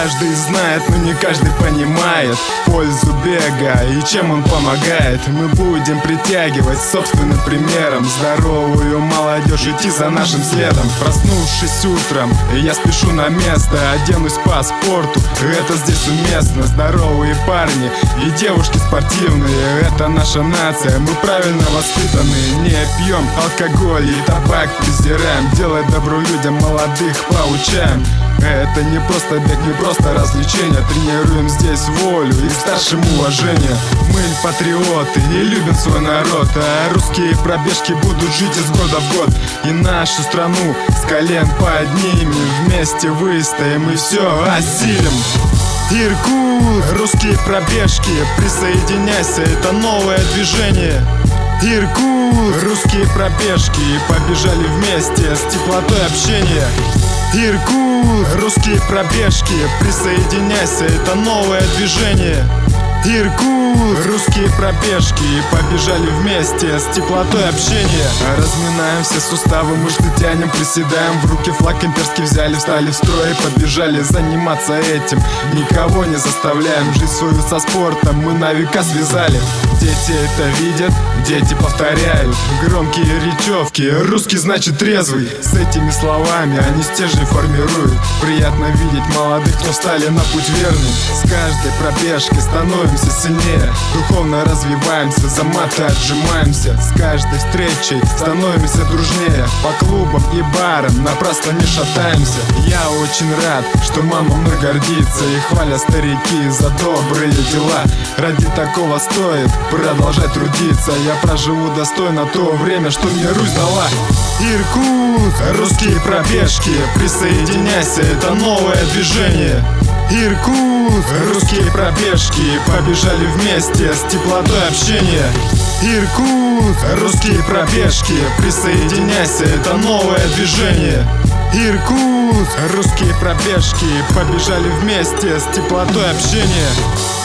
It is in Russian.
каждый знает, но не каждый понимает пользу бега и чем он помогает. Мы будем притягивать собственным примером здоровую молодежь, идти за нашим следом. Проснувшись утром, я спешу на место, оденусь по спорту, это здесь уместно. Здоровые парни и девушки спортивные, это наша нация, мы правильно воспитанные. Не пьем алкоголь и табак презираем, делать добро людям молодых поучаем. Это не просто бег, не просто развлечение, тренируем здесь волю и к старшим уважение. Мы патриоты и любим свой народ, а русские пробежки будут жить из года в год. И нашу страну с колен поднимем, вместе выстоим и все осилим. Иркут, русские пробежки, присоединяйся, это новое движение. Иркут, русские пробежки, побежали вместе с теплотой общения. Иркут, русские пробежки, присоединяйся, это новое движение. Иркут, русские пробежки, побежали вместе с теплотой общения. Разминаем все суставы, мышцы тянем, приседаем, в руки флаг имперский взяли, встали в строй, побежали заниматься этим. Никого не заставляем, жизнь свою со спортом мы на века связали. Дети это видят, дети повторяют громкие речевки, русский значит трезвый. С этими словами они стержень формируют. Приятно видеть молодых, кто встали на путь верный. С каждой пробежкой становимся сильнее, духовно развиваемся, за маты отжимаемся. С каждой встречей становимся дружнее, по клубам и барам напрасно не шатаемся. Я очень рад, что мама мной гордится и хвалят старики за добрые дела. Ради такого стоит продолжать трудиться. Я проживу достойно то время, что мне Русь дала. Иркут, русские пробежки, присоединяйся, это новое движение. Иркут, русские пробежки, побежали вместе с теплотой общения. Иркут, русские пробежки, присоединяйся, это новое движение. Иркут, русские пробежки, побежали вместе с теплотой общения.